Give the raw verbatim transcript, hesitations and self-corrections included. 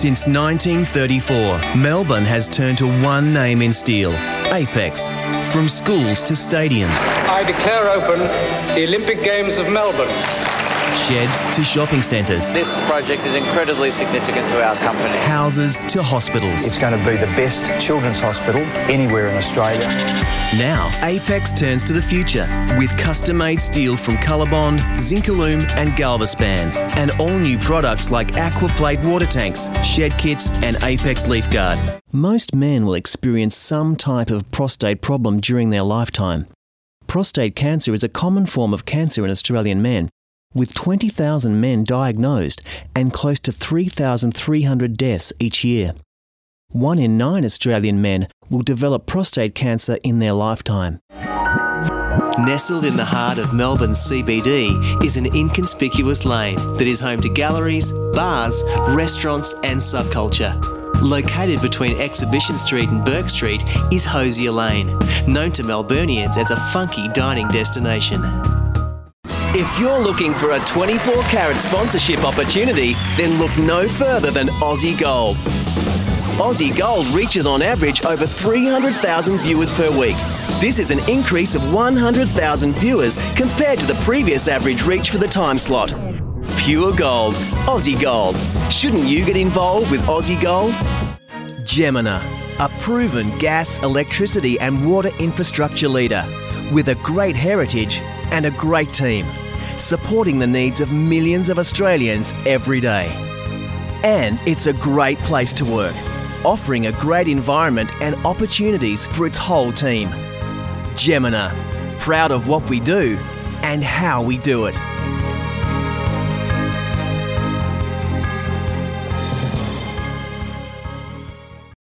Since nineteen thirty-four, Melbourne has turned to one name in steel, Apex. From schools to stadiums. I declare open the Olympic Games of Melbourne. Sheds to shopping centres. This project is incredibly significant to our company. Houses to hospitals. It's going to be the best children's hospital anywhere in Australia. Now, Apex turns to the future with custom-made steel from Colorbond, Zincalume and Galvaspan, and all-new products like Aquaplate water tanks, shed kits and Apex Leaf Guard. Most men will experience some type of prostate problem during their lifetime. Prostate cancer is a common form of cancer in Australian men, with twenty thousand men diagnosed and close to three thousand three hundred deaths each year. One in nine Australian men will develop prostate cancer in their lifetime. Nestled in the heart of Melbourne's C B D is an inconspicuous lane that is home to galleries, bars, restaurants and subculture. Located between Exhibition Street and Bourke Street is Hosier Lane, known to Melburnians as a funky dining destination. If you're looking for a twenty-four carat sponsorship opportunity, then look no further than Aussie Gold. Aussie Gold reaches on average over three hundred thousand viewers per week. This is an increase of one hundred thousand viewers compared to the previous average reach for the time slot. Pure gold, Aussie Gold. Shouldn't you get involved with Aussie Gold? Gemina, a proven gas, electricity and water infrastructure leader with a great heritage and a great team, supporting the needs of millions of Australians every day. And it's a great place to work, offering a great environment and opportunities for its whole team. Gemina, proud of what we do and how we do it.